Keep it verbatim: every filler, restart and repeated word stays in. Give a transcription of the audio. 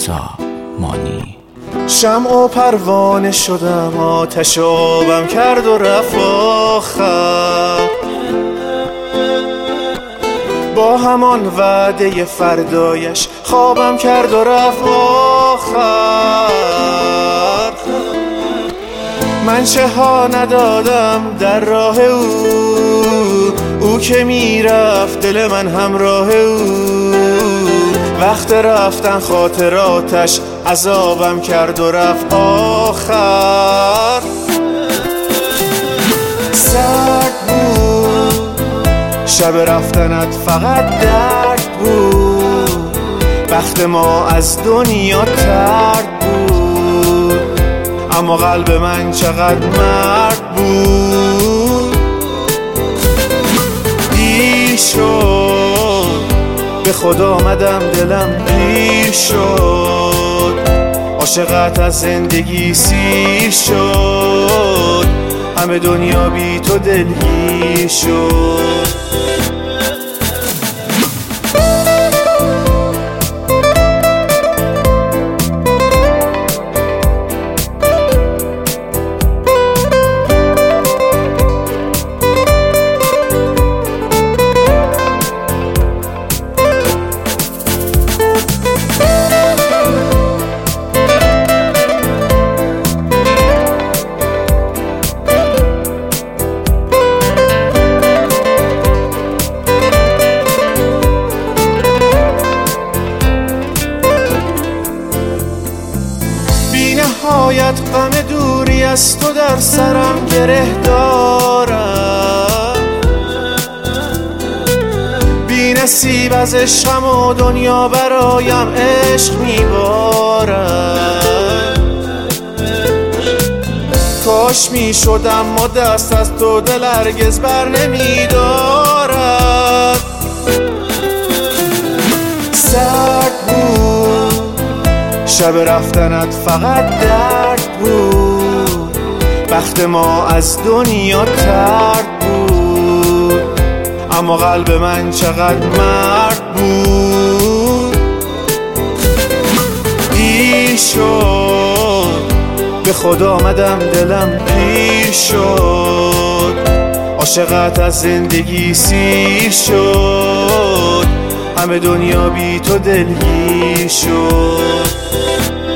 رضا مانی. شمع و پروانه شدم، آتش آبم کرد و رفت آخر، با همان وعده فردایش خوابم کرد و رفت آخر. من چه ها ندادم در راه او، او که میرفت دل من همراه او. وقت رفتن خاطراتش عذابم کرد و رفت آخر. سرد بود شب رفتنت، فقط درد بود. بخت ما از دنیا ترد بود، اما قلب من چقدر مرد بود. دیر شد به خود آمدم، دلم پیر شد. عاشقت از زندگی سیر شد، همه دنیا بی تو دلگیر شد. نهایت غم دوری از تو در سرم گره دارم. بی نصیب از عشقم و دنیا برایم عشق میبارد. کاش میشدم و دست از تو دل هرگز بر نمیدارد. سرد بود شب رفتنت، فقط درد بود. بخت ما از دنیا ترد بود، اما قلب من چقدر مرد بود. دیر شد به خود آمدم، دلم پیر شد. عاشقت از زندگی سیر شد، همه دنیا بی تو دلگیر شد.